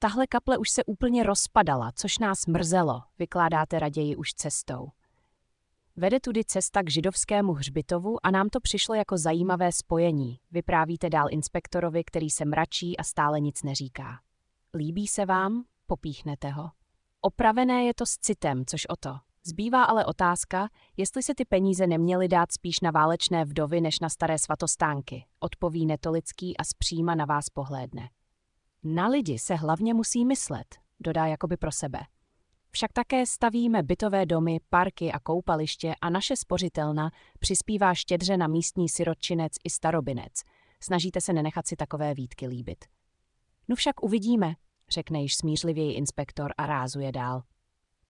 Tahle kaple už se úplně rozpadala, což nás mrzelo, vykládáte raději už cestou. Vede tudy cesta k židovskému hřbitovu a nám to přišlo jako zajímavé spojení, vyprávíte dál inspektorovi, který se mračí a stále nic neříká. Líbí se vám? Popíchnete ho. Opravené je to s citem, což o to. Zbývá ale otázka, jestli se ty peníze neměly dát spíš na válečné vdovy než na staré svatostánky, odpoví Netolický a zpříma na vás pohlédne. Na lidi se hlavně musí myslet, dodá jakoby pro sebe. Však také stavíme bytové domy, parky a koupaliště a naše spořitelna přispívá štědře na místní sirotčinec i starobinec. Snažíte se nenechat si takové výtky líbit. No však uvidíme, řekne již smířlivěji inspektor a rázuje dál.